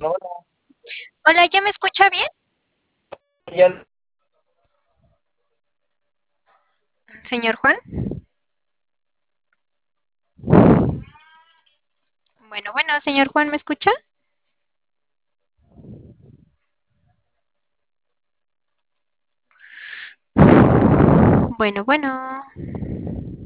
Hola, ¿ya me escucha bien? Ya, Señor Juan. Bueno, señor Juan, ¿me escucha? Bueno.